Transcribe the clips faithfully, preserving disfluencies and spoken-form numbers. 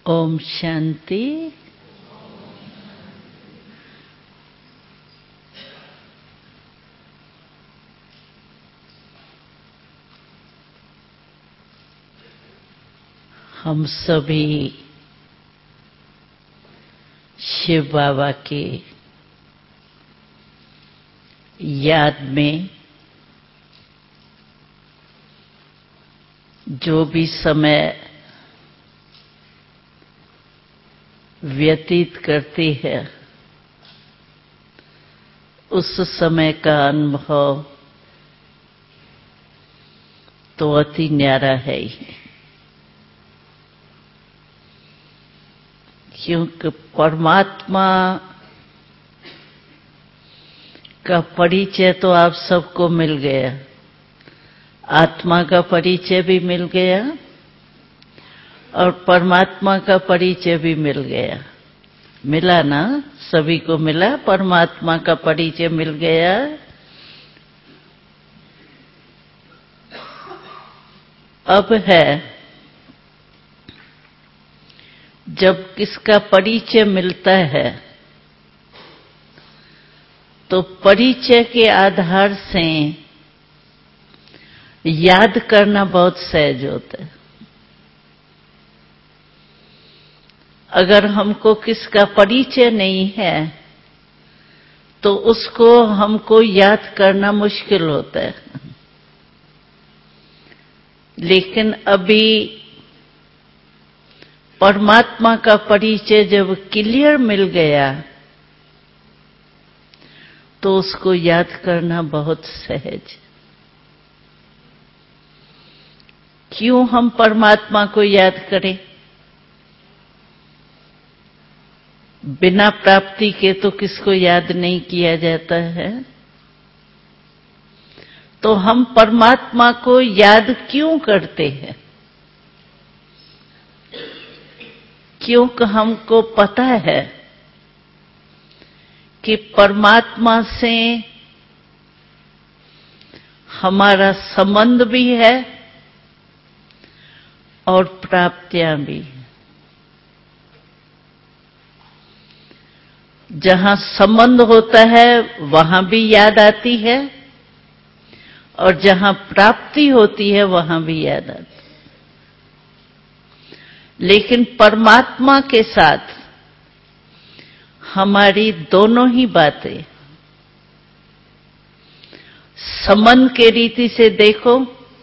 ओम शांति। हम सभी शिव बाबा की याद में जो भी समय व्यतीत करती है, उस समय का अनुभव तो अति न्यारा है ही, क्योंकि परमात्मा का परिचय तो आप सबको मिल गया, आत्मा का परिचय भी मिल गया और परमात्मा का परिचय भी मिल गया। मिला ना? सभी को मिला, परमात्मा का परिचय मिल गया। अब है जब किसका परिचय मिलता है तो परिचय के आधार से याद करना बहुत सहज होता है। अगर हमको किसका परिचय नहीं है तो उसको हमको याद करना मुश्किल होता है। लेकिन अभी परमात्मा का परिचय जब क्लियर मिल गया तो उसको याद करना बहुत सहज। क्यों हम परमात्मा को याद करें? बिना प्राप्ति के तो किसको याद नहीं किया जाता है। तो हम परमात्मा को याद क्यों करते हैं? क्योंकि हमको पता है कि परमात्मा से हमारा संबंध भी है और प्राप्तियां भी। जहां संबंध होता है वहां भी याद आती है और जहां प्राप्ति होती है वहां भी याद आती है। लेकिन परमात्मा के साथ हमारी दोनों ही बातें, संबंध के रीति से देखो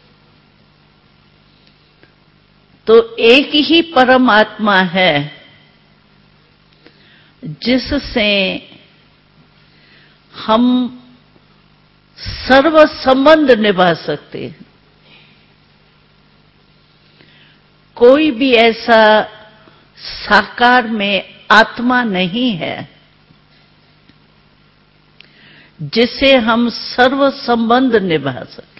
तो एक ही परमात्मा है जिससे हम सर्व संबंध निभा सकते हैं। कोई भी ऐसा साकार में आत्मा नहीं है जिसे हम सर्व संबंध निभा सकें।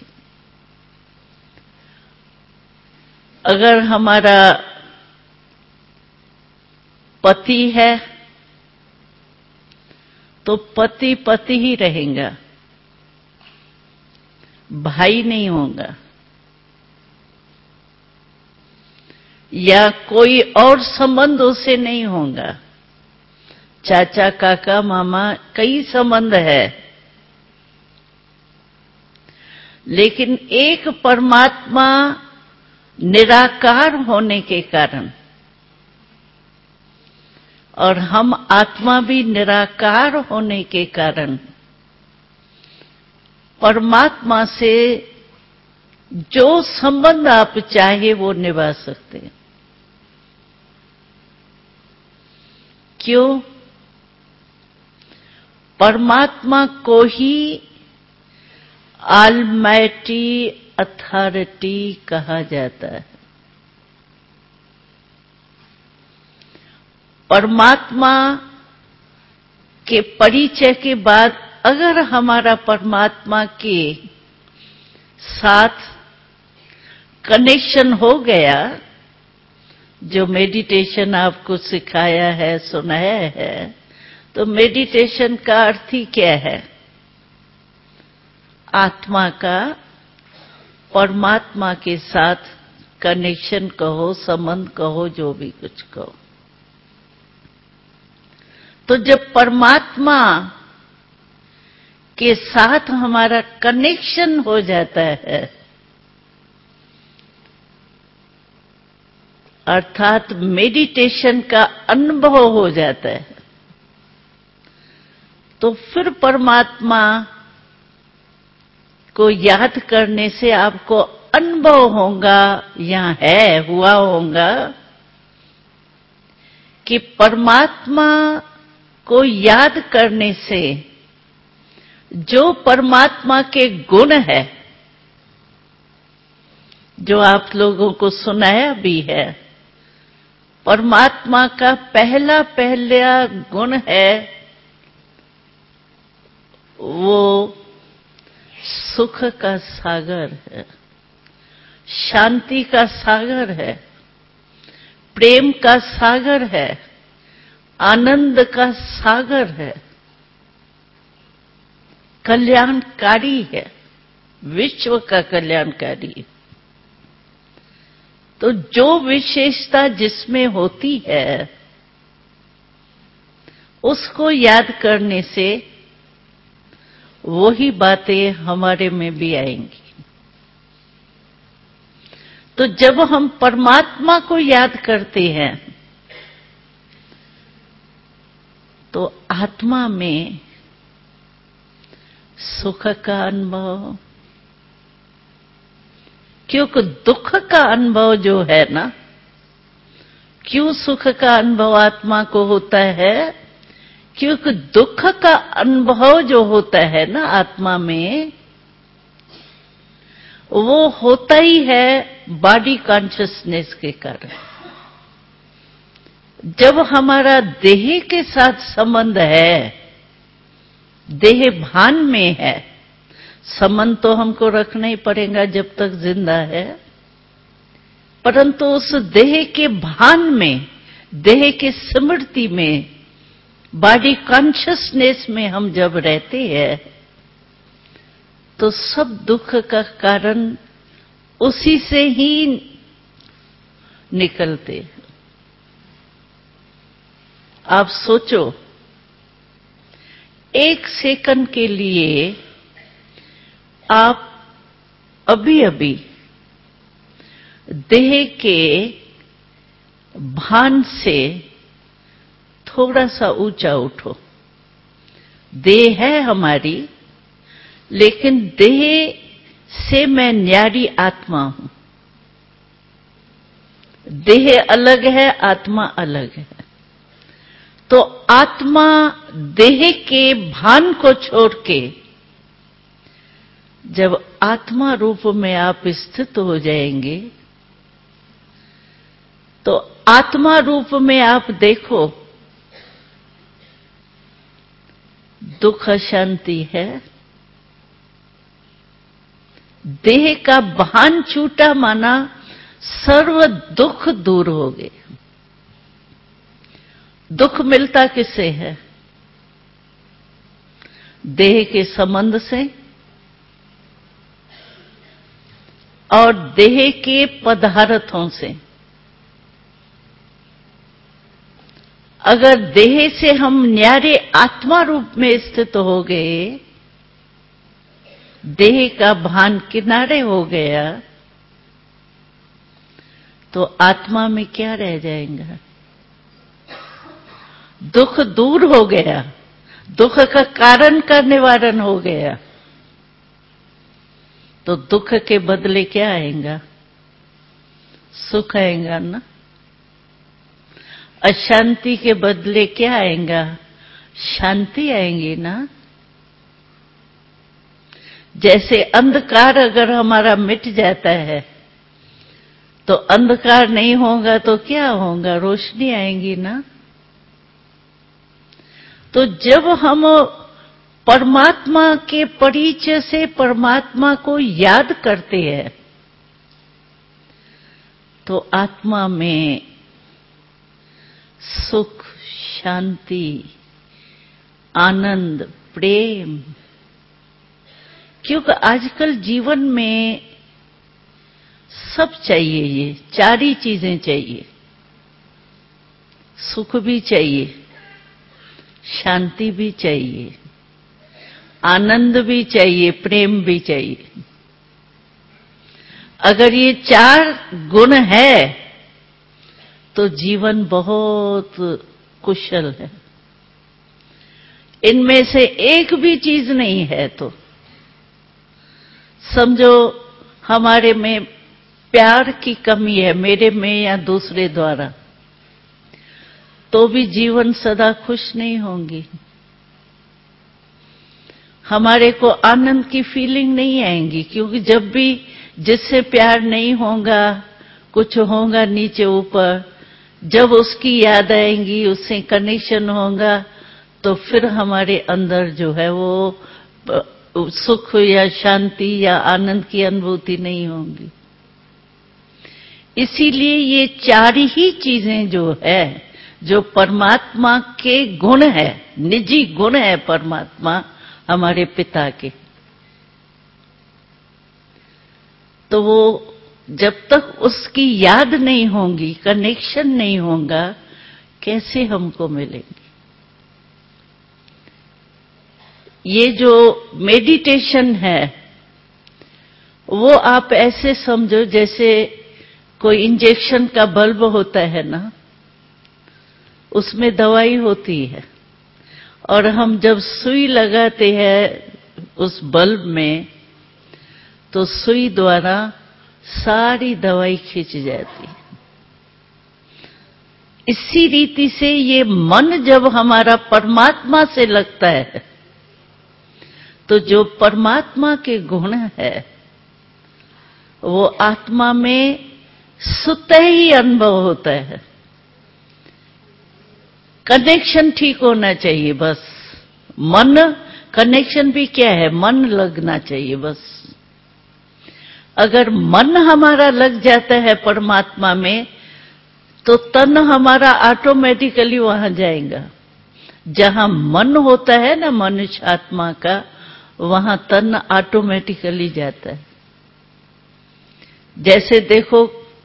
अगर हमारा पति है तो पति पति ही रहेगा, भाई नहीं होगा। या कोई और संबंध उसे नहीं होगा, चाचा काका मामा कई संबंध है। लेकिन एक परमात्मा निराकार होने के कारण और हम आत्मा भी निराकार होने के कारण परमात्मा से जो संबंध आप चाहे वो निभा सकते हैं। क्यों? परमात्मा को ही ऑलमाइटी अथॉरिटी कहा जाता है। परमात्मा के परिचय के बाद अगर हमारा परमात्मा के साथ कनेक्शन हो गया, जो मेडिटेशन आपको सिखाया है, सुनाया है, तो मेडिटेशन का अर्थ ही क्या है? आत्मा का परमात्मा के साथ कनेक्शन कहो, संबंध कहो, जो भी कुछ कहो। तो जब परमात्मा के साथ हमारा कनेक्शन हो जाता है, अर्थात मेडिटेशन का अनुभव हो जाता है, तो फिर परमात्मा को याद करने से आपको अनुभव होगा, या है हुआ होगा, कि परमात्मा को याद करने से जो परमात्मा के गुण है, जो आप लोगों को सुनाया भी है, परमात्मा का पहला पहला गुण है वो सुख का सागर है, शांति का सागर है, प्रेम का सागर है, आनंद का सागर है, कल्याणकारी है, विश्व का कल्याणकारी। तो जो विशेषता जिसमें होती है, उसको याद करने से वही बातें हमारे में भी आएंगी। तो जब हम परमात्मा को याद करते हैं तो आत्मा में सुख का अनुभव, क्योंकि दुख का अनुभव जो है ना, क्यों सुख का अनुभव आत्मा को होता है? क्योंकि दुख का अनुभव जो होता है ना आत्मा में, वो होता ही है बॉडी कॉन्शियसनेस के कारण। जब हमारा देह के साथ संबंध है, देह भान में है, संबंध तो हमको रखना ही पड़ेगा जब तक जिंदा है, परंतु उस देह के भान में, देह के स्मृति में, बॉडी कॉन्शियसनेस में हम जब रहते हैं, तो सब दुख का कारण उसी से ही निकलते। आप सोचो, एक सेकंड के लिए आप अभी अभी देह के भान से थोड़ा सा ऊंचा उठो। देह है हमारी, लेकिन देह से मैं न्यारी आत्मा हूं। देह अलग है, आत्मा अलग है। तो आत्मा देह के भान को छोड़ के जब आत्मा रूप में आप स्थित हो जाएंगे, तो आत्मा रूप में आप देखो, दुख शांति है, देह का भान छूटा माना सर्व दुख दूर हो गए। दुख मिलता किससे है? देह के संबंध से और देह के पदार्थों से। अगर देह से हम न्यारे आत्मा रूप में स्थित हो गए, देह का भान किनारे हो गया, तो आत्मा में क्या रह जाएगा? दुख दूर हो गया, दुख का कारण का निवारण हो गया। तो दुख के बदले क्या आएगा? सुख आएगा ना। अशांति के बदले क्या आएगा? शांति आएंगी ना। जैसे अंधकार अगर हमारा मिट जाता है, तो अंधकार नहीं होगा तो क्या होगा? रोशनी आएंगी ना। तो जब हम परमात्मा के परिचय से परमात्मा को याद करते हैं, तो आत्मा में सुख, शांति, आनंद, प्रेम। क्योंकि आजकल जीवन में सब चाहिए, ये चार ही चीजें चाहिए। सुख भी चाहिए, शांति भी चाहिए, आनंद भी चाहिए, प्रेम भी चाहिए। अगर ये चार गुण है तो जीवन बहुत कुशल है। इनमें से एक भी चीज नहीं है तो समझो हमारे में प्यार की कमी है, मेरे में या दूसरे द्वारा, तो भी जीवन सदा खुश नहीं होंगी। हमारे को आनंद की फीलिंग नहीं आएंगी, क्योंकि जब भी जिससे प्यार नहीं होगा, कुछ होगा नीचे ऊपर, जब उसकी याद आएंगी, उससे कनेक्शन होगा, तो फिर हमारे अंदर जो है वो सुख या शांति या आनंद की अनुभूति नहीं होगी। इसीलिए ये चार ही चीजें जो है, जो परमात्मा के गुण है, निजी गुण है परमात्मा हमारे पिता के, तो वो जब तक उसकी याद नहीं होगी, कनेक्शन नहीं होगा, कैसे हमको मिलेंगे। ये जो मेडिटेशन है वो आप ऐसे समझो जैसे कोई इंजेक्शन का बल्ब होता है ना, उसमें दवाई होती है, और हम जब सुई लगाते हैं उस बल्ब में तो सुई द्वारा सारी दवाई खींच जाती है। इसी रीति से ये मन जब हमारा परमात्मा से लगता है तो जो परमात्मा के गुण है वो आत्मा में स्वतः ही अनुभव होता है। कनेक्शन ठीक होना चाहिए बस। मन कनेक्शन भी क्या है, मन लगना चाहिए बस। अगर मन हमारा लग जाता है परमात्मा में तो तन हमारा ऑटोमेटिकली वहां जाएगा। जहां मन होता है ना मनुष्य आत्मा का, वहां तन ऑटोमेटिकली जाता है। जैसे देखो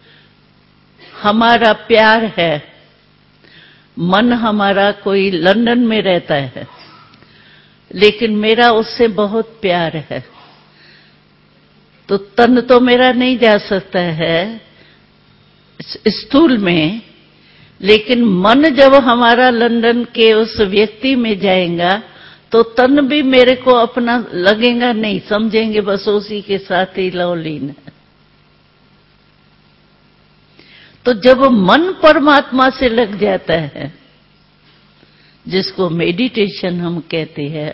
हमारा प्यार है, मन हमारा कोई लंदन में रहता है लेकिन मेरा उससे बहुत प्यार है, तो तन तो मेरा नहीं जा सकता है स्थूल में, लेकिन मन जब हमारा लंदन के उस व्यक्ति में जाएगा तो तन भी मेरे को अपना लगेगा नहीं, समझेंगे बस उसी के साथ ही लवलीन है। तो जब मन परमात्मा से लग जाता है, जिसको मेडिटेशन हम कहते हैं,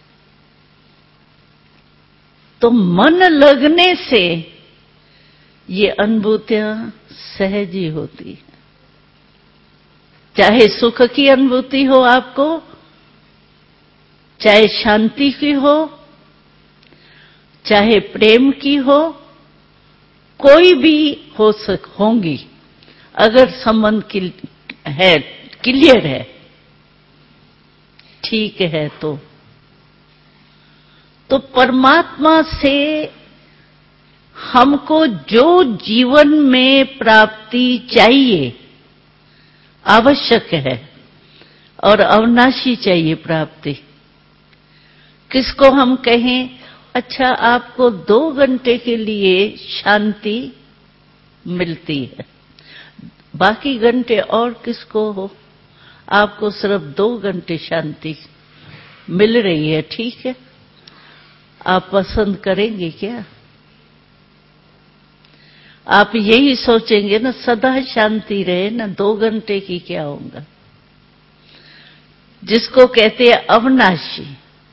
तो मन लगने से ये अनुभूतियां सहज ही होती है। चाहे सुख की अनुभूति हो आपको, चाहे शांति की हो, चाहे प्रेम की हो, कोई भी हो सक होंगी अगर संबंध की है, क्लियर है, ठीक है। तो तो परमात्मा से हमको जो जीवन में प्राप्ति चाहिए, आवश्यक है और अविनाशी चाहिए प्राप्ति। किसको हम कहें, अच्छा आपको दो घंटे के लिए शांति मिलती है, बाकी घंटे और किसको हो, आपको सिर्फ दो घंटे शांति मिल रही है, ठीक है, आप पसंद करेंगे क्या? आप यही सोचेंगे ना सदा शांति रहे ना, दो घंटे की क्या होगा। जिसको कहते हैं अविनाशी,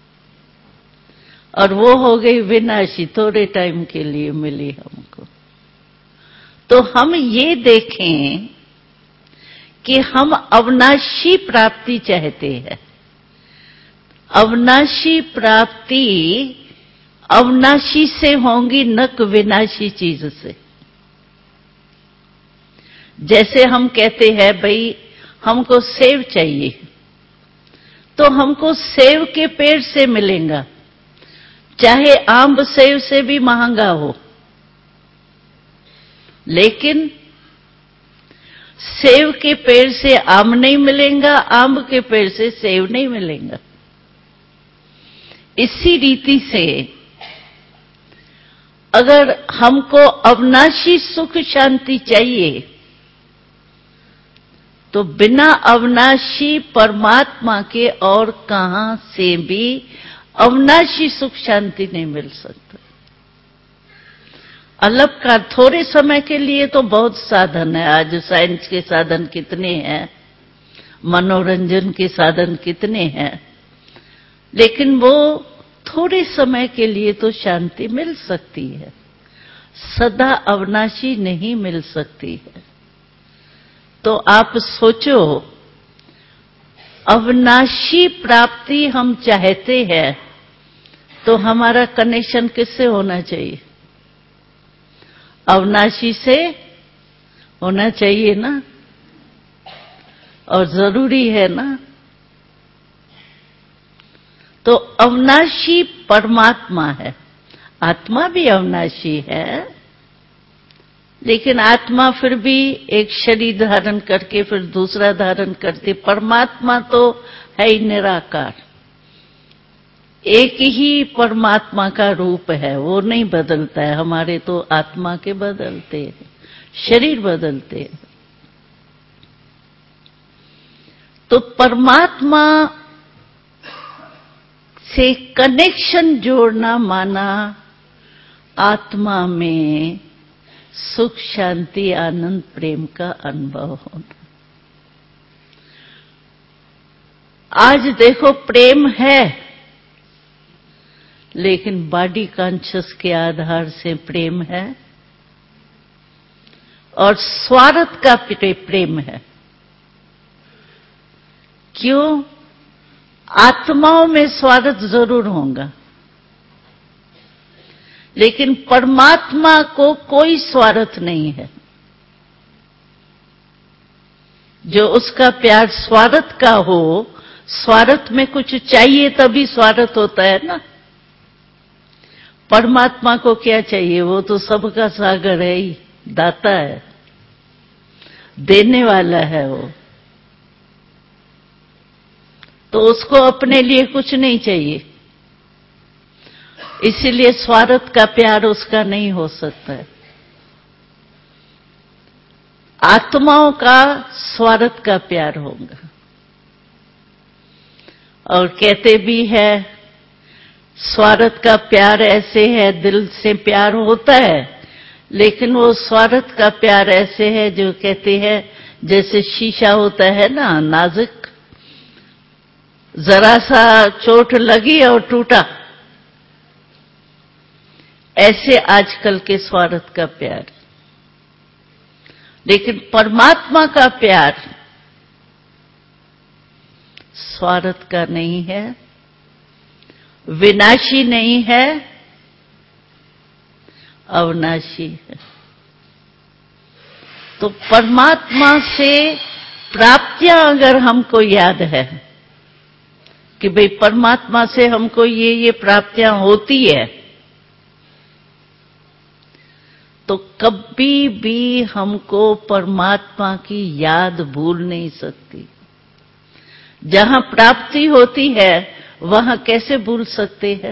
और वो हो गई विनाशी, थोड़े टाइम के लिए मिली हमको। तो हम ये देखें कि हम अविनाशी प्राप्ति चाहते हैं। अविनाशी प्राप्ति अविनाशी से होंगी, न कि विनाशी चीज से। जैसे हम कहते हैं भाई हमको सेब चाहिए, तो हमको सेब के पेड़ से मिलेगा, चाहे आम सेब से भी महंगा हो। लेकिन सेब के पेड़ से आम नहीं मिलेगा, आम के पेड़ से सेब नहीं मिलेगा। इसी रीति से अगर हमको अविनाशी सुख शांति चाहिए तो बिना अविनाशी परमात्मा के और कहां से भी अविनाशी सुख शांति नहीं मिल सकता। अल्पकाल थोड़े समय के लिए तो बहुत साधन है। आज साइंस के साधन कितने हैं, मनोरंजन के साधन कितने हैं, लेकिन वो थोड़े समय के लिए तो शांति मिल सकती है, सदा अविनाशी नहीं मिल सकती है। तो आप सोचो, अविनाशी प्राप्ति हम चाहते हैं तो हमारा कनेक्शन किससे होना चाहिए? अविनाशी से होना चाहिए ना, और जरूरी है ना। तो अविनाशी परमात्मा है, आत्मा भी अविनाशी है, लेकिन आत्मा फिर भी एक शरीर धारण करके फिर दूसरा धारण करती। परमात्मा तो है ही निराकार, एक ही परमात्मा का रूप है, वो नहीं बदलता है। हमारे तो आत्मा के बदलते हैं, शरीर बदलते हैं। तो परमात्मा से कनेक्शन जोड़ना माना आत्मा में सुख शांति आनंद प्रेम का अनुभव होना। आज देखो प्रेम है, लेकिन बॉडी कॉन्शियस के आधार से प्रेम है और स्वार्थ का प्रेम है। क्यों? आत्माओं में स्वार्थ जरूर होगा, लेकिन परमात्मा को कोई स्वार्थ नहीं है। जो उसका प्यार स्वार्थ का हो, स्वार्थ में कुछ चाहिए तभी स्वार्थ होता है ना। परमात्मा को क्या चाहिए? वो तो सबका सागर है ही, दाता है, देने वाला है वो। तो उसको अपने लिए कुछ नहीं चाहिए, इसीलिए स्वार्थ का प्यार उसका नहीं हो सकता है। आत्माओं का स्वार्थ का प्यार होगा। और कहते भी है, स्वार्थ का प्यार ऐसे है, दिल से प्यार होता है, लेकिन वो स्वार्थ का प्यार ऐसे है जो कहते हैं जैसे शीशा होता है ना, नाजुक, जरा सा चोट लगी और टूटा। ऐसे आजकल के स्वार्थ का प्यार। लेकिन परमात्मा का प्यार स्वार्थ का नहीं है, विनाशी नहीं है, अविनाशी है। तो परमात्मा से प्राप्तियां अगर हमको याद है कि भाई परमात्मा से हमको ये ये प्राप्तियां होती है, तो कभी भी हमको परमात्मा की याद भूल नहीं सकती। जहां प्राप्ति होती है वहां कैसे भूल सकते हैं?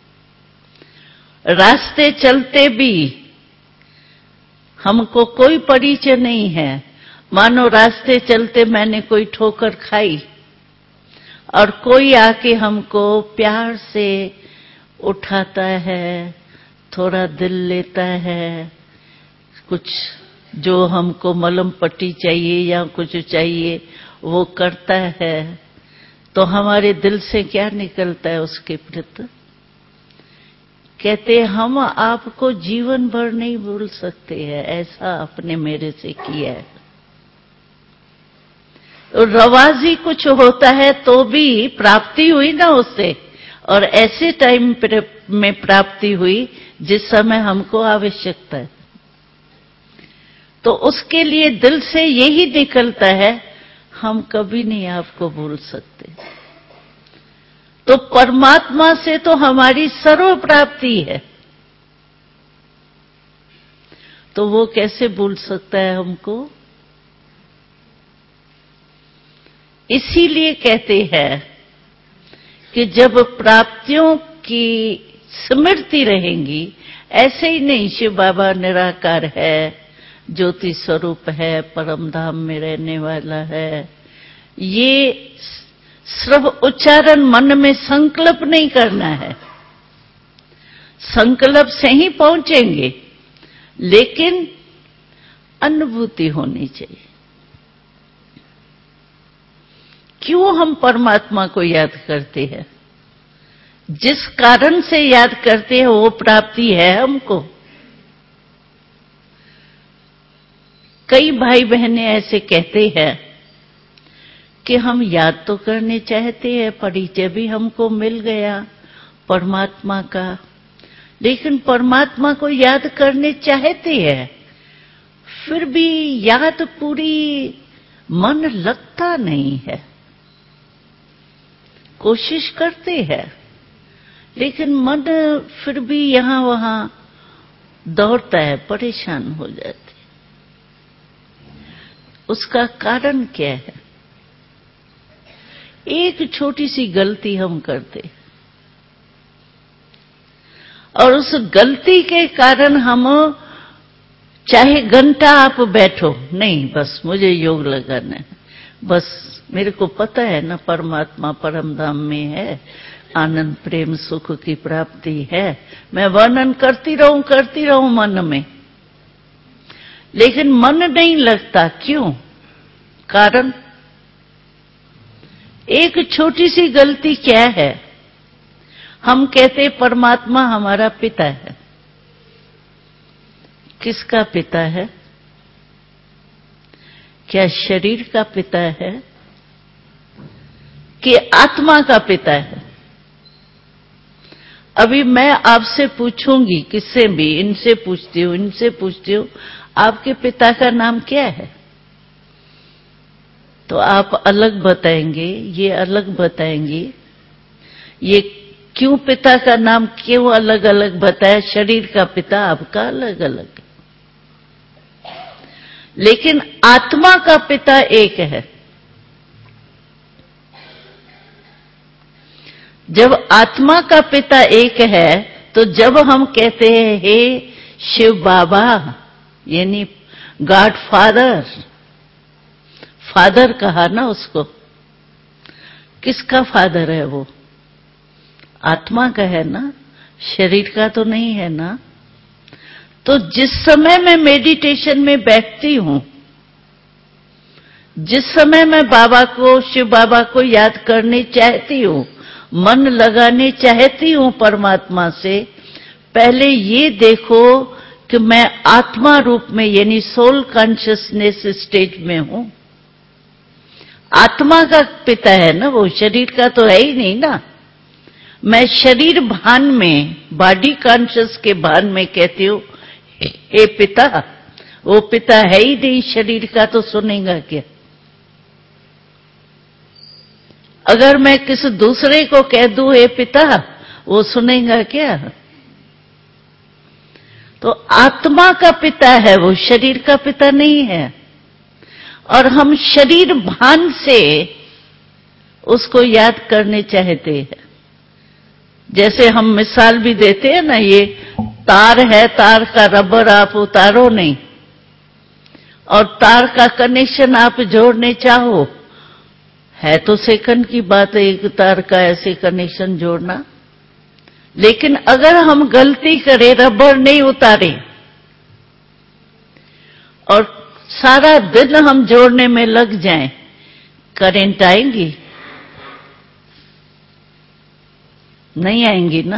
रास्ते चलते भी हमको कोई परिचय नहीं है। मानो रास्ते चलते मैंने कोई ठोकर खाई और कोई आके हमको प्यार से उठाता है, थोड़ा दिल लेता है, कुछ जो हमको मलम पट्टी चाहिए या कुछ चाहिए वो करता है, तो हमारे दिल से क्या निकलता है उसके प्रति? कहते हम आपको जीवन भर नहीं भूल सकते हैं, ऐसा आपने मेरे से किया है। रवाजी कुछ होता है तो भी प्राप्ति हुई ना उससे, और ऐसे टाइम में प्राप्ति हुई जिस समय हमको आवश्यकता है, तो उसके लिए दिल से यही निकलता है, हम कभी नहीं आपको भूल सकते। तो परमात्मा से तो हमारी सर्व प्राप्ति है। तो वो कैसे भूल सकता है हमको? इसीलिए कहते हैं कि जब प्राप्तियों की स्मृति रहेंगी, ऐसे ही नहीं शिव बाबा निराकार है, ज्योति स्वरूप है, परम धाम में रहने वाला है, ये सिर्फ उच्चारण मन में संकल्प नहीं करना है। संकल्प से ही पहुंचेंगे, लेकिन अनुभूति होनी चाहिए। क्यों हम परमात्मा को याद करते हैं? जिस कारण से याद करते हैं वो प्राप्ति है हमको। कई भाई बहनें ऐसे कहते हैं कि हम याद तो करने चाहते हैं, परिचय भी हमको मिल गया परमात्मा का, लेकिन परमात्मा को याद करने चाहते हैं, फिर भी याद पूरी मन लगता नहीं है। कोशिश करते हैं, लेकिन मन फिर भी यहां वहां दौड़ता है, परेशान हो जाते। उसका कारण क्या है? एक छोटी सी गलती हम करते, और उस गलती के कारण हम, चाहे घंटा आप बैठो, नहीं बस मुझे योग लगाना है, बस मेरे को पता है ना परमात्मा परम धाम में है, आनंद प्रेम सुख की प्राप्ति है, मैं वर्णन करती रहूं करती रहूं मन में, लेकिन मन नहीं लगता। क्यों? कारण एक छोटी सी गलती क्या है? हम कहते परमात्मा हमारा पिता है। किसका पिता है? क्या शरीर का पिता है कि आत्मा का पिता है? अभी मैं आपसे पूछूंगी, किससे भी, इनसे पूछती हूं इनसे पूछती हूं आपके पिता का नाम क्या है? तो आप अलग बताएंगे, ये अलग बताएंगी। ये क्यों पिता का नाम क्यों अलग अलग बताया? शरीर का पिता आपका अलग अलग, लेकिन आत्मा का पिता एक है। जब आत्मा का पिता एक है, तो जब हम कहते हैं हे शिव बाबा, यानी गॉड फादर, फादर कहा ना उसको, किसका फादर है वो? आत्मा का है ना, शरीर का तो नहीं है ना। तो जिस समय मैं मेडिटेशन में बैठती हूं, जिस समय मैं बाबा को, शिव बाबा को याद करने चाहती हूं, मन लगाने चाहती हूं परमात्मा से, पहले ये देखो कि मैं आत्मा रूप में यानी सोल कॉन्शियसनेस स्टेज में हूं। आत्मा का पिता है ना वो, शरीर का तो है ही नहीं ना। मैं शरीर भान में, बॉडी कॉन्शियस के भान में कहती हूं हे पिता, वो पिता है ही नहीं शरीर का, तो सुनेगा क्या? अगर मैं किसी दूसरे को कह दूं हे पिता, वो सुनेगा क्या? तो आत्मा का पिता है वो, शरीर का पिता नहीं है। और हम शरीर भान से उसको याद करने चाहते हैं। जैसे हम मिसाल भी देते हैं ना, ये तार है, तार का रबर आप उतारो नहीं, और तार का कनेक्शन आप जोड़ने चाहो, है तो सेकंड की बात है एक तार का ऐसे कनेक्शन जोड़ना, लेकिन अगर हम गलती करें, रबर नहीं उतारे और सारा दिन हम जोड़ने में लग जाएं, करंट आएंगी? नहीं आएंगी ना।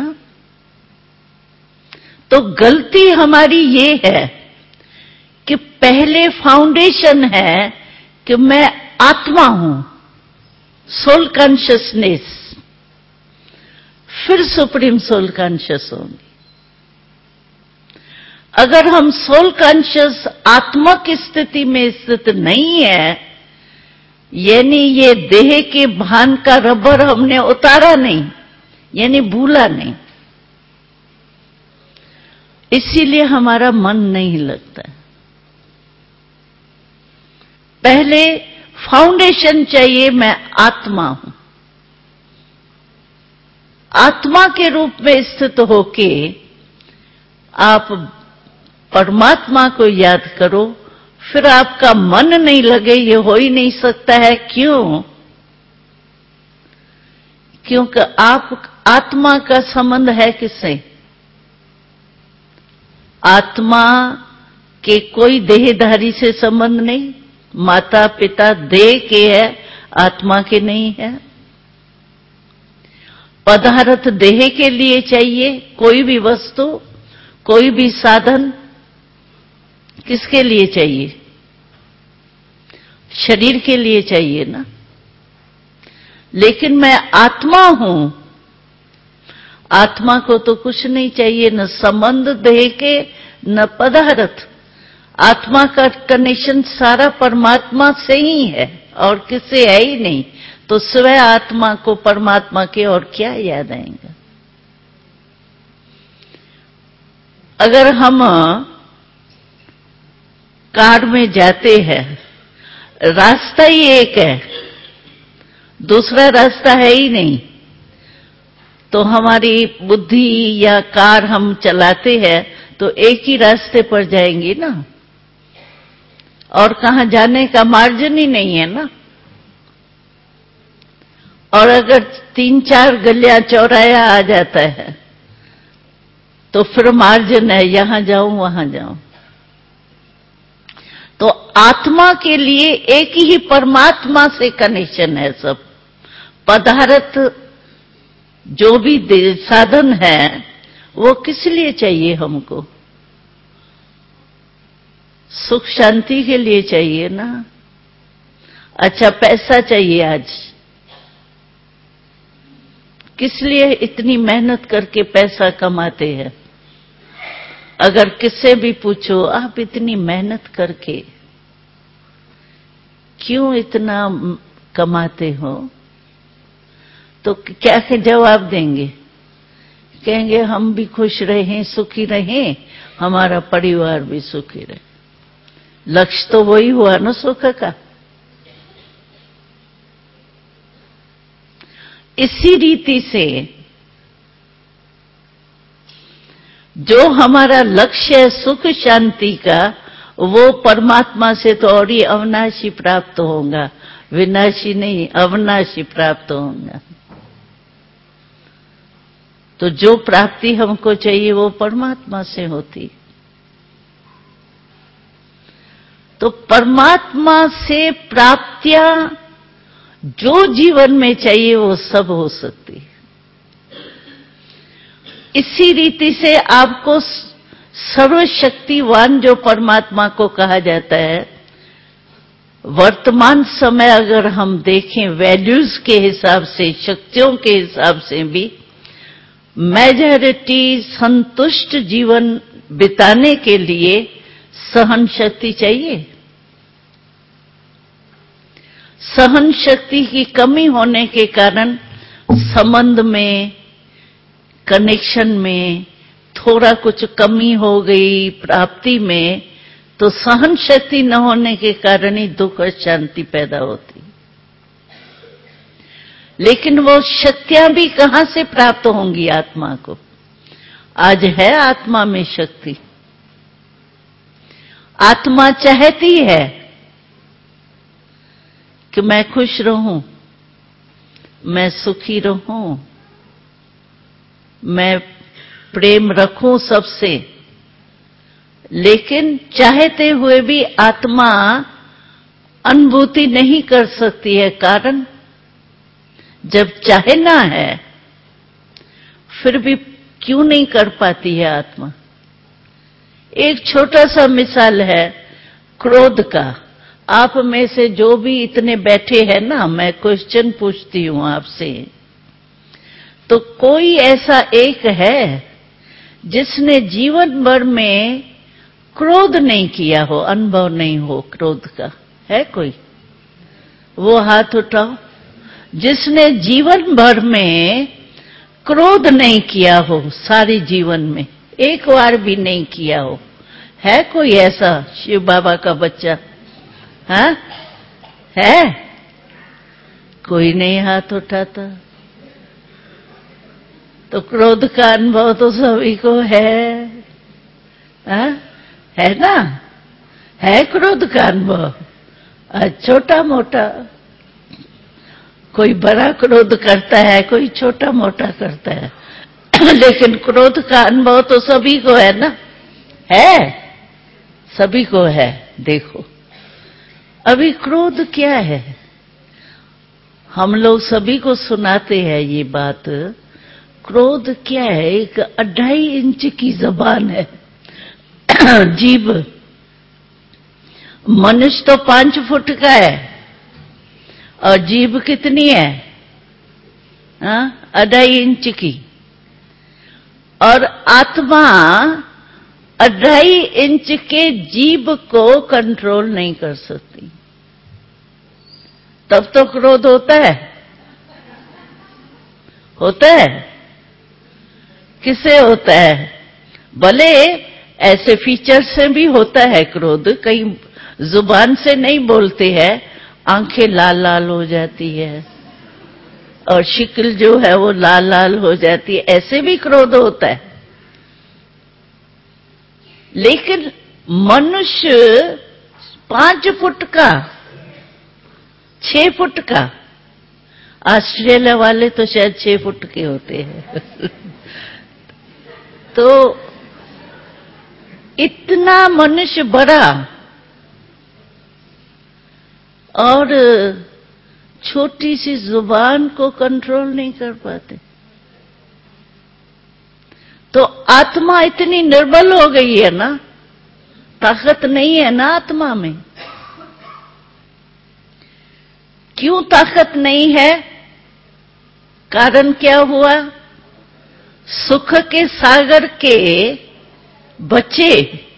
तो गलती हमारी ये है कि पहले फाउंडेशन है कि मैं आत्मा हूं, सोल कॉन्शियसनेस, फिर सुप्रीम सोल कॉन्शियस होंगी। अगर हम सोल कॉन्शियस आत्मक स्थिति में स्थित नहीं है, यानी ये देह के भान का रबर हमने उतारा नहीं, यानी भूला नहीं, इसीलिए हमारा मन नहीं लगता। पहले फाउंडेशन चाहिए, मैं आत्मा हूं। आत्मा के रूप में स्थित होके आप परमात्मा को याद करो, फिर आपका मन नहीं लगे ये हो ही नहीं सकता है। क्यों? क्योंकि आप आत्मा का संबंध है किससे? आत्मा के कोई देहधारी से संबंध नहीं। माता पिता देह के है, आत्मा के नहीं है। पदार्थ देह के लिए चाहिए, कोई भी वस्तु, कोई भी साधन किसके लिए चाहिए? शरीर के लिए चाहिए ना। लेकिन मैं आत्मा हूं, आत्मा को तो कुछ नहीं चाहिए, न संबंध देह के न पदार्थ। आत्मा का कनेक्शन सारा परमात्मा से ही है और किससे है ही नहीं। तो स्वयं आत्मा को परमात्मा के और क्या याद आएगा? अगर हम कार में जाते हैं, रास्ता ही एक है, दूसरा रास्ता है ही नहीं, तो हमारी बुद्धि या कार हम चलाते हैं तो एक ही रास्ते पर जाएंगी ना, और कहां जाने का मार्जिन ही नहीं है ना। और अगर तीन चार गलियां चौराया आ जाता है तो फिर मार्जिन है, यहां जाऊं वहां जाऊं। तो आत्मा के लिए एक ही परमात्मा से कनेक्शन है। सब पदार्थ जो भी साधन है वो किस लिए चाहिए हमको? सुख शांति के लिए चाहिए ना। अच्छा, पैसा चाहिए आज, किस लिए इतनी मेहनत करके पैसा कमाते हैं? अगर किससे भी पूछो आप इतनी मेहनत करके क्यों इतना कमाते हो, तो क्या जवाब देंगे? कहेंगे हम भी खुश रहें, सुखी रहें, हमारा परिवार भी सुखी रहे। लक्ष्य तो वही हुआ ना सुख का। इसी रीति से जो हमारा लक्ष्य है सुख शांति का, वो परमात्मा से तो और ही अविनाशी प्राप्त होगा, विनाशी नहीं, अविनाशी प्राप्त होगा। तो जो प्राप्ति हमको चाहिए वो परमात्मा से होती। तो परमात्मा से प्राप्तियां जो जीवन में चाहिए वो सब हो सकती है। इसी रीति से आपको सर्वशक्तिवान जो परमात्मा को कहा जाता है, वर्तमान समय अगर हम देखें वैल्यूज के हिसाब से, शक्तियों के हिसाब से भी, मेजॉरिटी संतुष्ट जीवन बिताने के लिए सहन शक्ति चाहिए। सहन शक्ति की कमी होने के कारण संबंध में, कनेक्शन में थोड़ा कुछ कमी हो गई, प्राप्ति में, तो सहन शक्ति न होने के कारण ही दुख और शांति पैदा होती। लेकिन वो शक्तियां भी कहां से प्राप्त होंगी आत्मा को? आज है आत्मा में शक्ति। आत्मा चाहती है कि मैं खुश रहूं, मैं सुखी रहूं, मैं प्रेम रखूं सबसे। लेकिन चाहते हुए भी आत्मा अनुभूति नहीं कर सकती है। कारण जब चाहना है फिर भी क्यों नहीं कर पाती है आत्मा? एक छोटा सा मिसाल है क्रोध का। आप में से जो भी इतने बैठे हैं ना, मैं क्वेश्चन पूछती हूं आपसे, तो कोई ऐसा एक है जिसने जीवन भर में क्रोध नहीं किया हो, अनुभव नहीं हो क्रोध का? है कोई? वो हाथ उठाओ जिसने जीवन भर में क्रोध नहीं किया हो, सारे जीवन में एक बार भी नहीं किया हो। है कोई ऐसा शिव बाबा का बच्चा? हाँ है? कोई नहीं हाथ उठाता। तो क्रोध का अनुभव तो सभी को है। हाँ है ना? है क्रोध का अनुभव, छोटा मोटा। कोई बड़ा क्रोध करता है, कोई छोटा मोटा करता है लेकिन क्रोध का अनुभव तो सभी को है ना? है, सभी को है। देखो अभी क्रोध क्या है, हम लोग सभी को सुनाते हैं ये बात। क्रोध क्या है? एक अढ़ाई इंच की जबान है जीभ। मनुष्य तो पांच फुट का है और जीभ कितनी है? हाँ अढ़ाई इंच की। और आत्मा अढ़ाई इंच के जीभ को कंट्रोल नहीं कर सकती, तब तो क्रोध होता है। होता है? किससे होता है? भले ऐसे फीचर से भी होता है क्रोध, कई जुबान से नहीं बोलते हैं, आंखें लाल लाल हो जाती है और शिकल जो है वो लाल लाल हो जाती है, ऐसे भी क्रोध होता है। लेकिन मनुष्य पांच फुट का, छह फुट का, ऑस्ट्रेलिया वाले तो शायद छह फुट के होते हैं तो इतना मनुष्य बड़ा और छोटी सी जुबान को कंट्रोल नहीं कर पाते। तो आत्मा इतनी निर्बल हो गई है ना, ताकत नहीं है ना आत्मा में। क्यों ताकत नहीं है? कारण क्या हुआ? सुख के सागर के बच्चे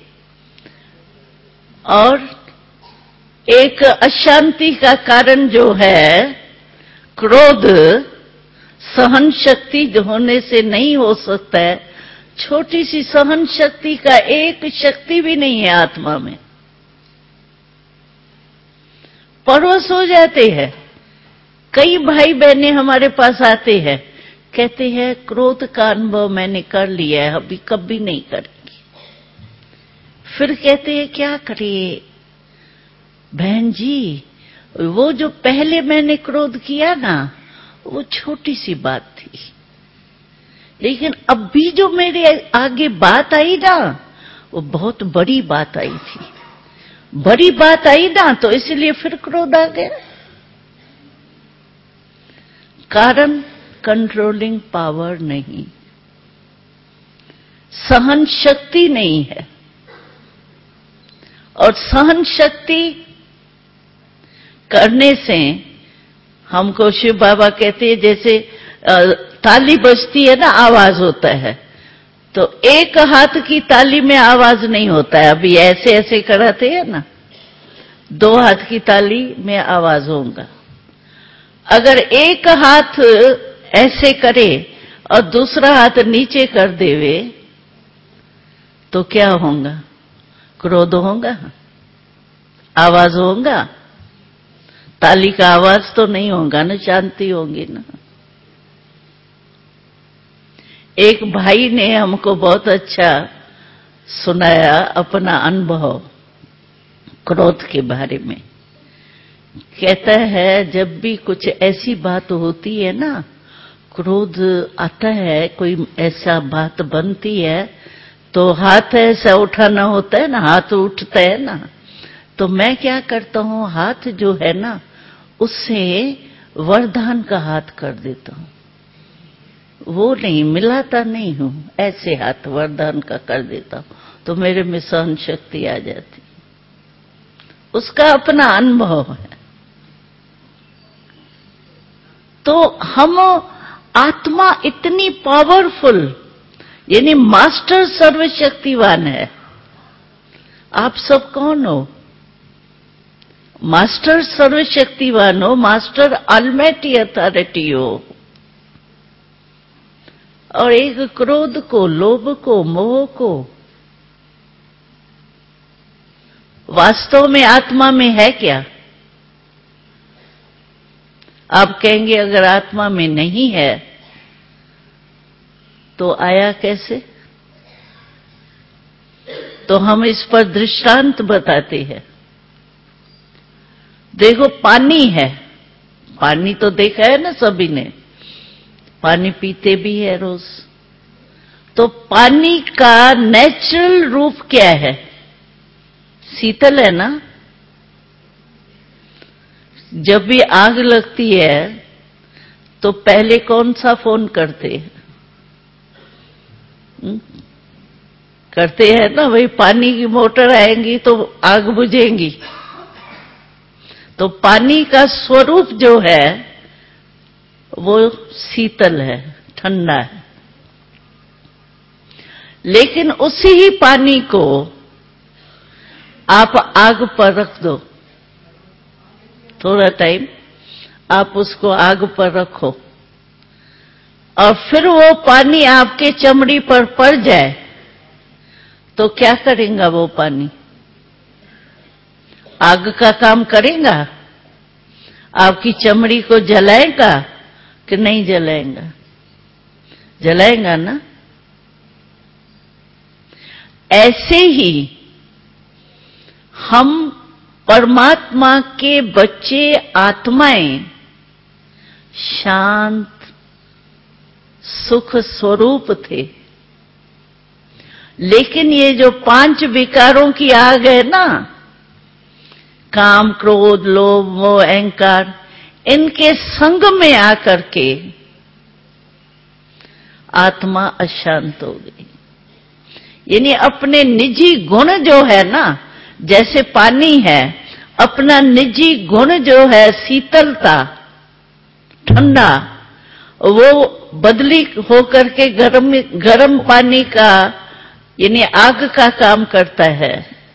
और एक अशांति का कारण जो है क्रोध, सहन शक्ति होने से नहीं हो सकता है। छोटी सी सहन शक्ति का एक शक्ति भी नहीं है आत्मा में, परवश हो जाते हैं। कई भाई बहनें हमारे पास आते हैं, कहते हैं क्रोध का अनुभव मैंने कर लिया है, अभी कभी नहीं करेंगे। फिर कहते हैं क्या करिए बहन जी, वो जो पहले मैंने क्रोध किया ना, वो छोटी सी बात थी, लेकिन अभी जो मेरे आगे बात आई ना, वो बहुत बड़ी बात आई थी। बड़ी बात आई ना, तो इसलिए फिर क्रोध आ गया। कारण कंट्रोलिंग पावर नहीं, सहन शक्ति नहीं है। और सहन शक्ति करने से हमको शिव बाबा कहते हैं, जैसे ताली बजती है ना, आवाज होता है, तो एक हाथ की ताली में आवाज नहीं होता है। अभी ऐसे ऐसे कराते हैं ना, दो हाथ की ताली में आवाज होगा। अगर एक हाथ ऐसे करे और दूसरा हाथ नीचे कर देवे तो क्या होगा? क्रोध होगा, आवाज होगा। ताली का आवाज तो नहीं होगा ना, शांति होगी ना। एक भाई ने हमको बहुत अच्छा सुनाया अपना अनुभव क्रोध के बारे में। कहता है जब भी कुछ ऐसी बात होती है ना, क्रोध आता है, कोई ऐसा बात बनती है, तो हाथ ऐसा उठाना होता है ना, हाथ उठता है ना, तो मैं क्या करता हूं, हाथ जो है ना उससे वरदान का हाथ कर देता हूं। वो नहीं मिलाता नहीं हूं, ऐसे हाथ वरदान का कर देता हूं, तो मेरे में सहन शक्ति आ जाती। उसका अपना अनुभव है। तो हम आत्मा इतनी पावरफुल, यानी मास्टर सर्वशक्तिवान है। आप सब कौन हो? मास्टर सर्वशक्तिवान हो, मास्टर ऑलमाइटी अथॉरिटी हो। और एक क्रोध को, लोभ को, मोह को। वास्तव में आत्मा में है क्या? आप कहेंगे अगर आत्मा में नहीं है तो आया कैसे? तो हम इस पर दृष्टांत बताते हैं। देखो, पानी है, पानी तो देखा है ना सभी ने, पानी पीते भी है रोज। तो पानी का नेचुरल रूप क्या है? शीतल है ना। जब भी आग लगती है तो पहले कौन सा फोन करते हैं? हुँ? करते हैं ना, भाई पानी की मोटर आएंगी तो आग बुझेंगी। तो पानी का स्वरूप जो है वो शीतल है, ठंडा है। लेकिन उसी ही पानी को आप आग पर रख दो, थोड़ा टाइम आप उसको आग पर रखो और फिर वो पानी आपके चमड़ी पर पड़ जाए तो क्या करेगा वो पानी? आग का काम करेगा? आपकी चमड़ी को जलाएगा कि नहीं जलाएगा? जलाएगा ना। ऐसे ही हम परमात्मा के बच्चे, आत्माएं शांत सुख स्वरूप थे। लेकिन ये जो पांच विकारों की आग है ना, काम, क्रोध, लोभ, मोह, अहंकार, इनके संग में आकर के आत्मा अशांत हो गई। यानी अपने निजी गुण जो है ना, जैसे पानी है, अपना निजी गुण जो है शीतलता, ठंडा, वो बदली होकर के गर्म गर्म पानी का यानी आग का काम करता है।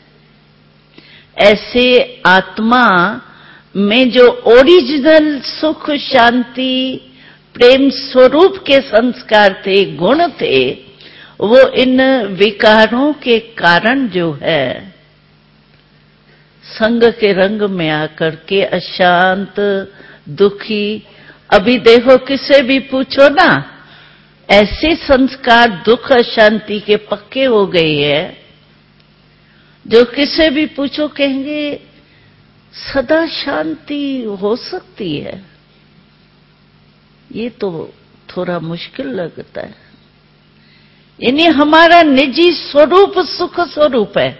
ऐसे आत्मा में जो ओरिजिनल सुख, शांति, प्रेम स्वरूप के संस्कार थे, गुण थे, वो इन विकारों के कारण जो है संग के रंग में आकर के अशांत, दुखी। अभी देखो, किसे भी पूछो ना, ऐसे संस्कार दुख अशांति के पक्के हो गए हैं, जो किसे भी पूछो कहेंगे सदा शांति हो सकती है। ये तो थोड़ा मुश्किल लगता है। यानी हमारा निजी स्वरूप सुख स्वरूप है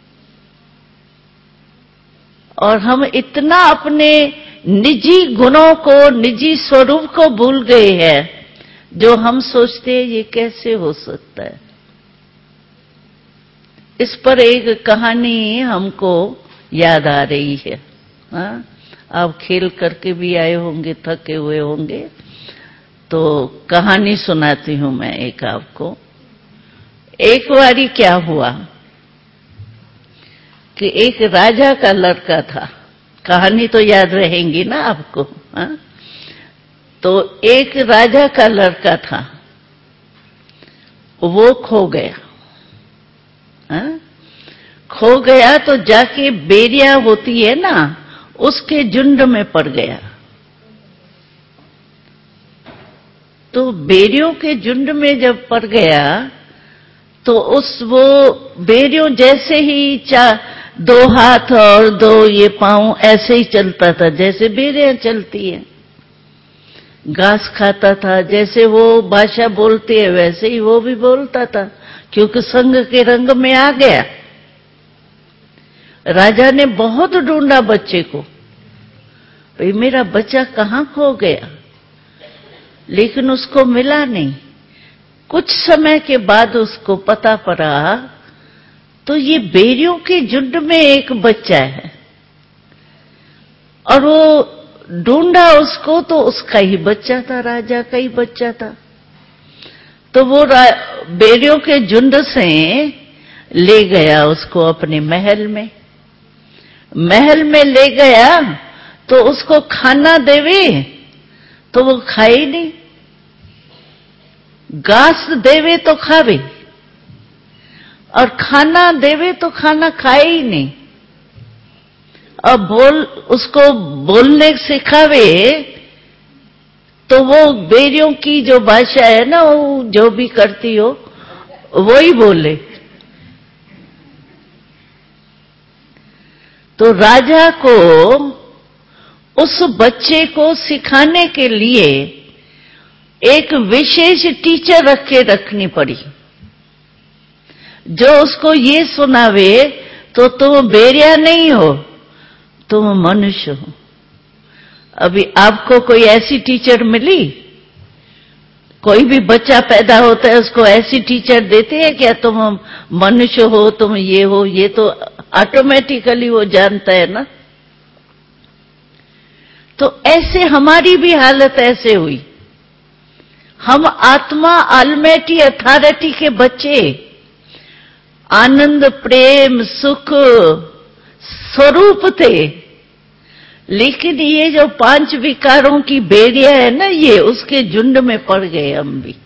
और हम इतना अपने निजी गुणों को, निजी स्वरूप को भूल गए हैं, जो हम सोचते हैं ये कैसे हो सकता है। इस पर एक कहानी हमको याद आ रही है। हाँ, आप खेल करके भी आए होंगे, थके हुए होंगे, तो कहानी सुनाती हूं मैं एक आपको। एक बारी क्या हुआ कि एक राजा का लड़का था। कहानी तो याद रहेंगी ना आपको। हाँ? तो एक राजा का लड़का था, वो खो गया। हाँ? खो गया तो जाके बेरिया होती है ना, उसके झुंड में पड़ गया। तो बेरियों के झुंड में जब पड़ गया तो उस वो बेरियों जैसे ही चा दो हाथ और दो ये पांव ऐसे ही चलता था जैसे बेरियां चलती है। घास खाता था, जैसे वो भाषा बोलते है वैसे ही वो भी बोलता था, क्योंकि संग के रंग में आ गया। राजा ने बहुत ढूंढा बच्चे को, भाई मेरा बच्चा कहाँ खो गया, लेकिन उसको मिला नहीं। कुछ समय के बाद उसको पता पड़ा तो ये बेरियों के झुंड में एक बच्चा है, और वो ढूंढा उसको तो उसका ही बच्चा था, राजा का ही बच्चा था। तो वो बेरियों के झुंड से ले गया उसको अपने महल में। महल में ले गया तो उसको खाना देवे तो वो खाए नहीं। घास देवे तो खावे और खाना देवे तो खाना खाए ही नहीं। अब बोल उसको बोलने सिखावे तो वो बेरियों की जो भाषा है ना, वो जो भी करती हो वो ही बोले। तो राजा को उस बच्चे को सिखाने के लिए एक विशेष टीचर रख के रखनी पड़ी, जो उसको ये सुनावे तो तुम बेरिया नहीं हो, तुम मनुष्य हो। अभी आपको कोई ऐसी टीचर मिली? कोई भी बच्चा पैदा होता है उसको ऐसी टीचर देते हैं क्या? तुम मनुष्य हो, तुम ये हो, ये तो ऑटोमेटिकली वो जानता है ना। तो ऐसे हमारी भी हालत ऐसे हुई। हम आत्मा ऑलमाइटी अथॉरिटी के बच्चे, आनंद प्रेम सुख स्वरूप थे, लेकिन ये जो पांच विकारों की बेड़िया है ना, ये उसके झुंड में पड़ गए हम भी।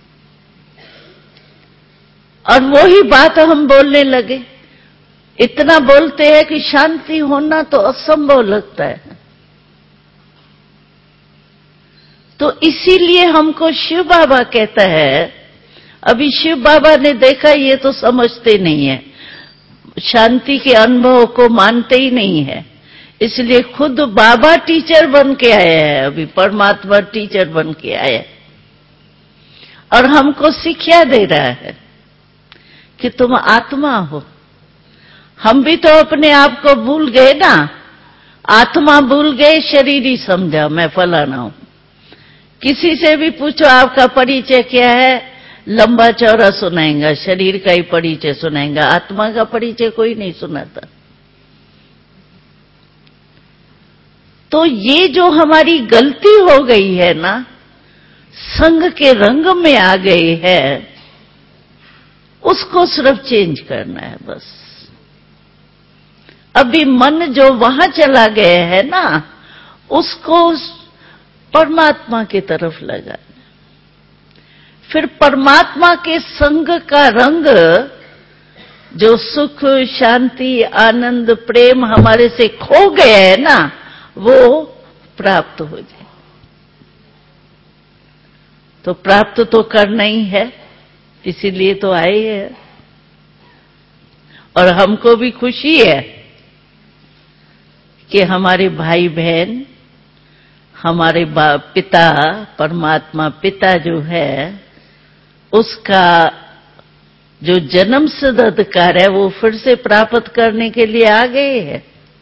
और वही बात हम बोलने लगे। इतना बोलते हैं कि शांति होना तो असंभव लगता है। तो इसीलिए हमको शिव बाबा कहता है, अभी शिव बाबा ने देखा ये तो समझते नहीं है, शांति के अनुभव को मानते ही नहीं है, इसलिए खुद बाबा टीचर बन के आया है, अभी परमात्मा टीचर बन के आया है और हमको शिक्षा दे रहा है कि तुम आत्मा हो। हम भी तो अपने आप को भूल गए ना, आत्मा भूल गए, शरीर ही समझा मैं फलाना हूं। किसी से भी पूछो आपका परिचय क्या है, लंबा चौड़ा सुनाएगा, शरीर का ही परिचय सुनाएगा, आत्मा का परिचय कोई नहीं सुनाता। तो ये जो हमारी गलती हो गई है ना, संग के रंग में आ गए है, उसको सिर्फ चेंज करना है बस। अभी मन जो वहां चला गया है ना, उसको परमात्मा की तरफ लगाना। फिर परमात्मा के संग का रंग, जो सुख शांति आनंद प्रेम हमारे से खो गया है ना, वो प्राप्त हो जाए। तो प्राप्त तो करना ही है, इसीलिए तो आए हैं। और हमको भी खुशी है कि हमारे भाई बहन, हमारे पिता परमात्मा पिता जो है, उसका जो जन्म सिद्ध अधिकार है वो फिर से प्राप्त करने के लिए आ गए हैं।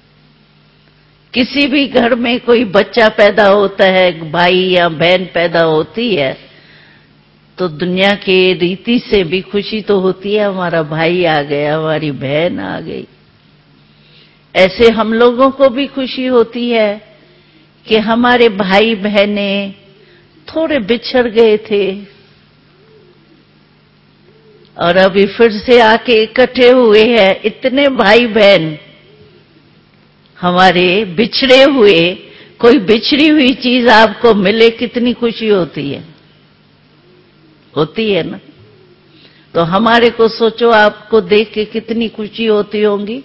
किसी भी घर में कोई बच्चा पैदा होता है, भाई या बहन पैदा होती है, तो दुनिया के रीति से भी खुशी तो होती है, हमारा भाई आ गया, हमारी बहन आ गई। ऐसे हम लोगों को भी खुशी होती है कि हमारे भाई बहने थोड़े बिछड़ गए थे और अभी फिर से आके इकट्ठे हुए हैं। इतने भाई बहन हमारे बिछड़े हुए, कोई बिछड़ी हुई चीज आपको मिले, कितनी खुशी होती है, होती है ना। तो हमारे को सोचो, आपको देख के कितनी खुशी होती होंगी।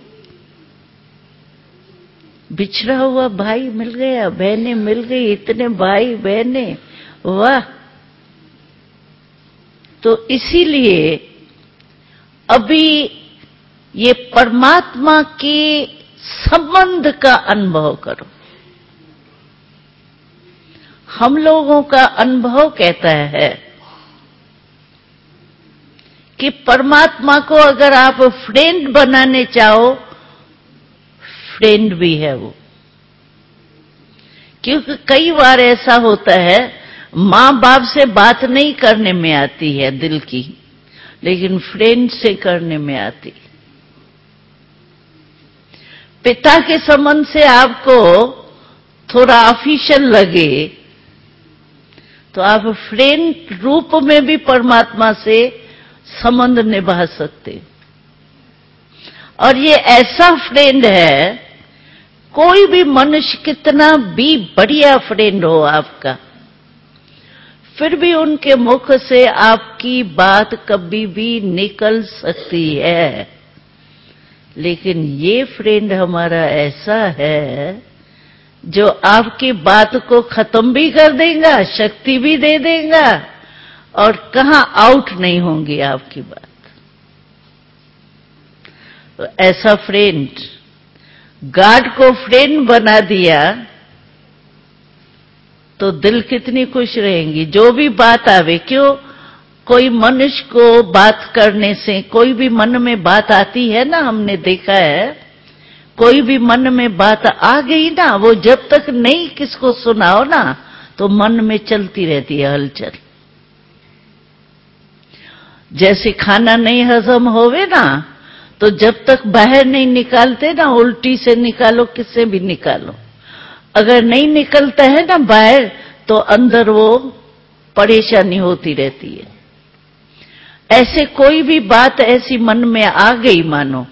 बिछड़ा हुआ भाई मिल गया, बहनें मिल गई, इतने भाई बहने, वाह। तो इसीलिए अभी ये परमात्मा के संबंध का अनुभव करो। हम लोगों का अनुभव कहता है कि परमात्मा को अगर आप फ्रेंड बनाने चाहो, फ्रेंड भी है वो। क्योंकि कई बार ऐसा होता है, मां बाप से बात नहीं करने में आती है दिल की, लेकिन फ्रेंड से करने में आती। पिता के संबंध से आपको थोड़ा ऑफिशियल लगे तो आप फ्रेंड रूप में भी परमात्मा से संबंध निभा सकते। और ये ऐसा फ्रेंड है, कोई भी मनुष्य कितना भी बढ़िया फ्रेंड हो आपका, फिर भी उनके मुख से आपकी बात कभी भी निकल सकती है, लेकिन ये फ्रेंड हमारा ऐसा है जो आपकी बात को खत्म भी कर देगा, शक्ति भी दे देगा, और कहां आउट नहीं होंगी आपकी बात। तो ऐसा फ्रेंड, गॉड को फ्रेंड बना दिया तो दिल कितनी खुश रहेंगी। जो भी बात आवे, क्यों, कोई मनुष्य को बात करने से, कोई भी मन में बात आती है ना, हमने देखा है, कोई भी मन में बात आ गई ना, वो जब तक नहीं किसको सुनाओ ना, तो मन में चलती रहती है हलचल। जैसे खाना नहीं हजम होवे ना, तो जब तक बाहर नहीं निकालते ना, उल्टी से निकालो, किससे भी निकालो, अगर नहीं निकलता है ना बाहर, तो अंदर वो परेशानी होती रहती है। ऐसे कोई भी बात ऐसी मन में आ गई मानो,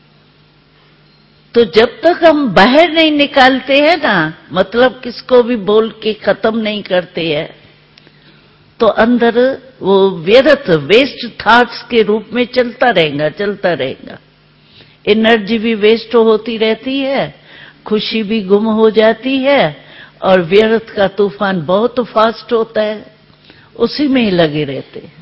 तो जब तक हम बाहर नहीं निकालते हैं ना, मतलब किसको भी बोल के खत्म नहीं करते हैं, तो अंदर वो व्यर्थ, वेस्ट थॉट्स के रूप में चलता रहेगा, चलता रहेगा। एनर्जी भी वेस्ट होती रहती है, खुशी भी गुम हो जाती है, और व्यर्थ का तूफान बहुत फास्ट होता है, उसी में ही लगे रहते हैं।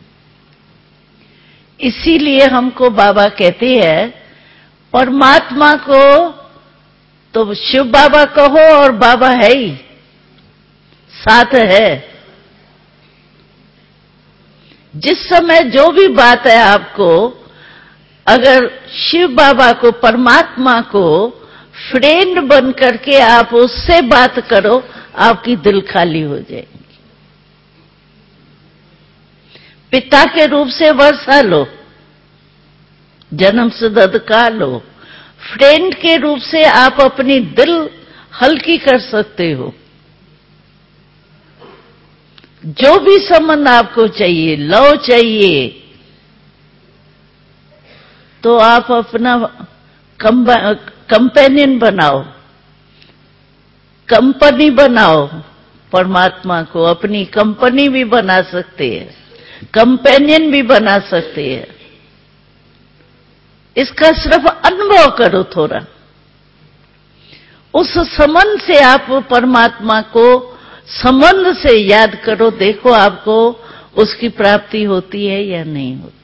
इसीलिए हमको बाबा कहते हैं, परमात्मा को तो शिव बाबा कहो, और बाबा है ही, साथ है। जिस समय जो भी बात है आपको, अगर शिव बाबा को, परमात्मा को फ्रेंड बन करके आप उससे बात करो, आपकी दिल खाली हो जाएगी। पिता के रूप से वर्षा लो, जन्म सिद्धका लो, फ्रेंड के रूप से आप अपनी दिल हल्की कर सकते हो। जो भी संबंध आपको चाहिए, लव चाहिए, तो आप अपना कंपेनियन बनाओ, कंपनी बनाओ। परमात्मा को अपनी कंपनी भी बना सकते हैं, कंपेनियन भी बना सकते हैं। इसका सिर्फ अनुभव करो थोड़ा। उस संबंध से आप परमात्मा को संबंध से याद करो, देखो आपको उसकी प्राप्ति होती है या नहीं होती।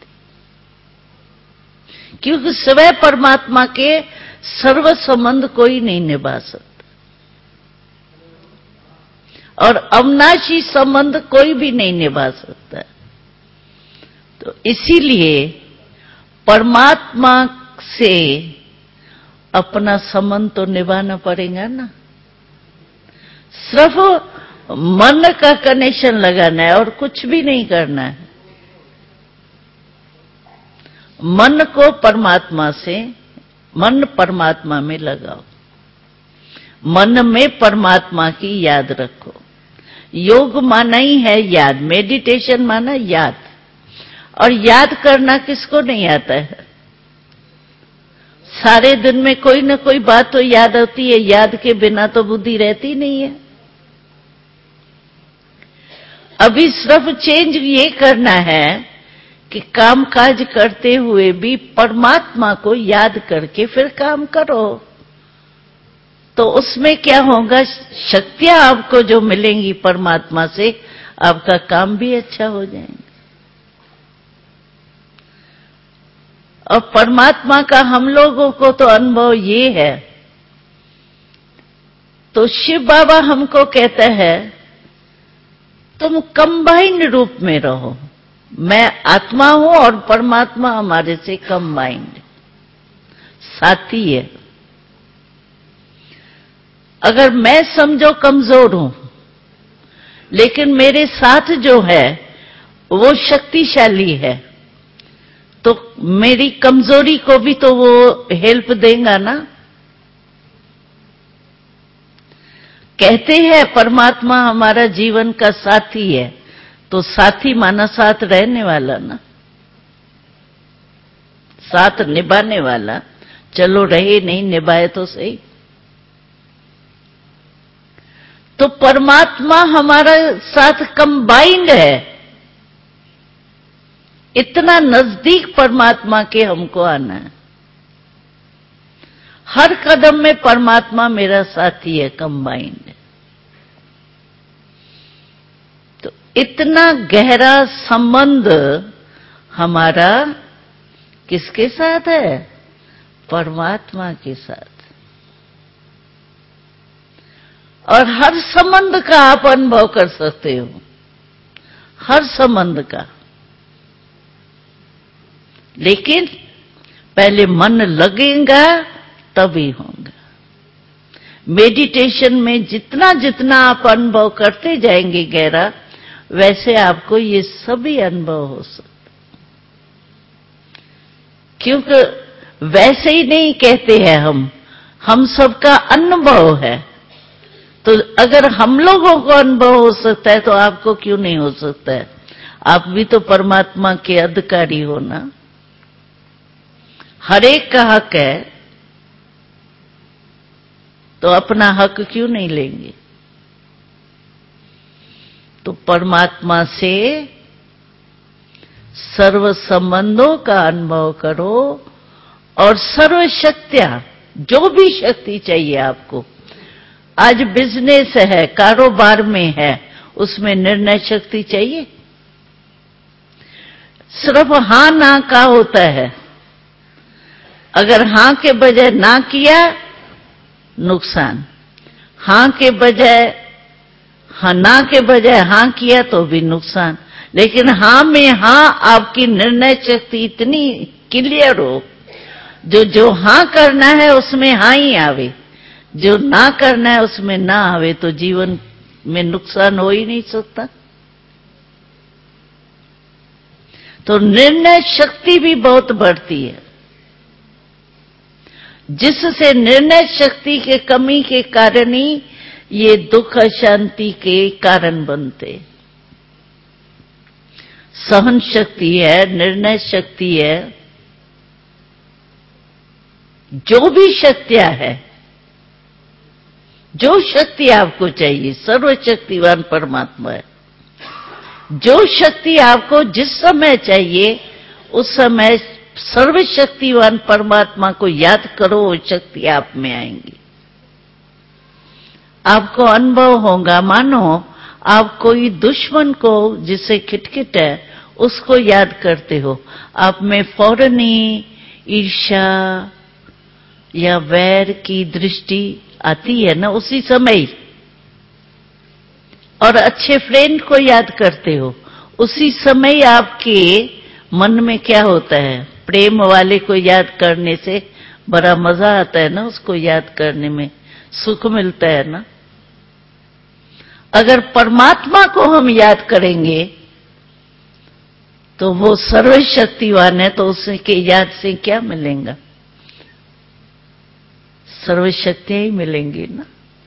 क्योंकि स्वयं परमात्मा के सर्व संबंध कोई नहीं निभा सकता, और अविनाशी संबंध कोई भी नहीं निभा सकता। तो इसीलिए परमात्मा से अपना संबंध तो निभाना पड़ेगा ना। सिर्फ मन का कनेक्शन लगाना है और कुछ भी नहीं करना है। मन को परमात्मा से, मन परमात्मा में लगाओ, मन में परमात्मा की याद रखो। योग माना ही है याद, मेडिटेशन माना याद, और याद करना किसको नहीं आता है। सारे दिन में कोई ना कोई बात तो याद होती है, याद के बिना तो बुद्धि रहती नहीं है। अभी सिर्फ चेंज ये करना है कि काम काज करते हुए भी परमात्मा को याद करके फिर काम करो, तो उसमें क्या होगा, शक्तियां आपको जो मिलेंगी परमात्मा से, आपका काम भी अच्छा हो जाएगा। और परमात्मा का हम लोगों को तो अनुभव ये है, तो शिव बाबा हमको कहता है तुम कंबाइंड रूप में रहो। मैं आत्मा हूं और परमात्मा हमारे से कंबाइंड साथी है। अगर मैं समझो कमजोर हूं, लेकिन मेरे साथ जो है वो शक्तिशाली है, तो मेरी कमजोरी को भी तो वो हेल्प देगा ना। कहते हैं परमात्मा हमारा जीवन का साथी है, तो साथी माना साथ रहने वाला ना, साथ निभाने वाला। चलो रहे नहीं, निभाए तो सही। तो परमात्मा हमारा साथ कंबाइंड है। इतना नजदीक परमात्मा के हमको आना है। हर कदम में परमात्मा मेरा साथी है, कंबाइंड है। तो इतना गहरा संबंध हमारा किसके साथ है? परमात्मा के साथ। और हर संबंध का आप अनुभव कर सकते हो, हर संबंध का। लेकिन पहले मन लगेगा तभी होगा। मेडिटेशन में जितना जितना आप अनुभव करते जाएंगे गहरा, वैसे आपको ये सभी अनुभव हो सकते। क्योंकि वैसे ही नहीं कहते हैं हम हम सबका अनुभव है। तो अगर हम लोगों को अनुभव हो सकता है तो आपको क्यों नहीं हो सकता है? आप भी तो परमात्मा के अधिकारी हो ना। हर एक का हक है, तो अपना हक क्यों नहीं लेंगे? तो परमात्मा से सर्व संबंधों का अनुभव करो और सर्व शक्तियां, जो भी शक्ति चाहिए आपको। आज बिजनेस है, कारोबार में है, उसमें निर्णय शक्ति चाहिए। सिर्फ हां ना का होता है। अगर हां के बजाय ना किया, नुकसान। हां के बजाय हां, ना के बजाय हां किया तो भी नुकसान। लेकिन हां में हां आपकी निर्णय शक्ति इतनी क्लियर हो, जो जो हां करना है उसमें हां ही आवे, जो ना करना है उसमें ना आवे, तो जीवन में नुकसान हो ही नहीं सकता। तो निर्णय शक्ति भी बहुत बढ़ती है, जिससे निर्णय शक्ति के कमी के कारण ही ये दुख अशांति के कारण बनते। सहन शक्ति है, निर्णय शक्ति है, जो भी शक्तियां है, जो शक्ति आपको चाहिए, सर्वशक्तिवान परमात्मा है। जो शक्ति आपको जिस समय चाहिए उस समय सर्वशक्तिवान परमात्मा को याद करो, वो शक्ति आप में आएंगी। आपको अनुभव होगा, मानो आप कोई दुश्मन को जिसे खिटखिट है उसको याद करते हो, आप में फौरन ही ईर्ष्या या वैर की दृष्टि आती है ना उसी समय। और अच्छे फ्रेंड को याद करते हो, उसी समय आपके मन में क्या होता है? प्रेम वाले को याद करने से बड़ा मजा आता है ना, उसको याद करने में सुख मिलता है ना। अगर परमात्मा को हम याद करेंगे तो वो सर्वशक्तिवान है, तो उसके याद से क्या मिलेगा? सर्वशक्तियां ही मिलेंगी ना।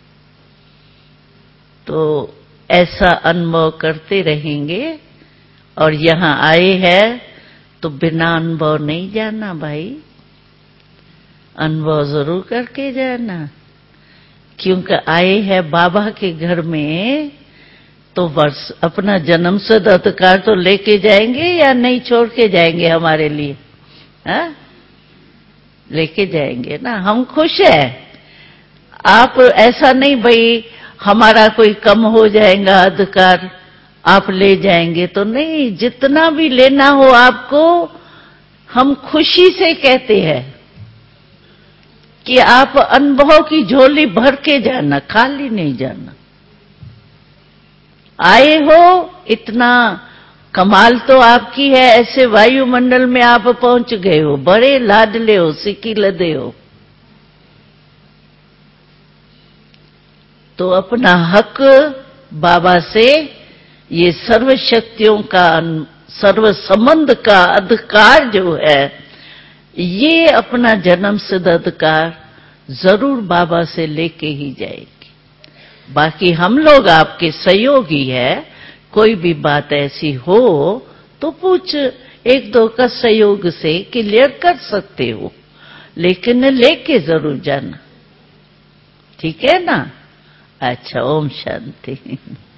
तो ऐसा अनुभव करते रहेंगे। और यहां आए हैं तो बिना अनुभव नहीं जाना भाई, अनुभव जरूर करके जाना। क्योंकि आए हैं बाबा के घर में, तो वर्ष अपना जन्म सिद्ध अधिकार तो लेके जाएंगे या नहीं छोड़ के जाएंगे हमारे लिए? हाँ, लेके जाएंगे ना। हम खुश है। आप ऐसा नहीं भाई हमारा कोई कम हो जाएगा अधिकार, आप ले जाएंगे तो नहीं। जितना भी लेना हो आपको, हम खुशी से कहते हैं कि आप अनुभव की झोली भर के जाना, खाली नहीं जाना। आए हो, इतना कमाल तो आपकी है, ऐसे वायुमंडल में आप पहुंच गए हो, बड़े लाडले हो, सिक्की लदे हो। तो अपना हक बाबा से, ये सर्व शक्तियों का, सर्व संबंध का अधिकार जो है, ये अपना जन्म सिद्ध अधिकार जरूर बाबा से लेके ही जाएगी। बाकी हम लोग आपके सहयोगी है, कोई भी बात ऐसी हो तो पूछ एक दो का सहयोग से क्लियर कर सकते हो, लेकिन लेके जरूर जाना, ठीक है ना। अच्छा, ओम शांति।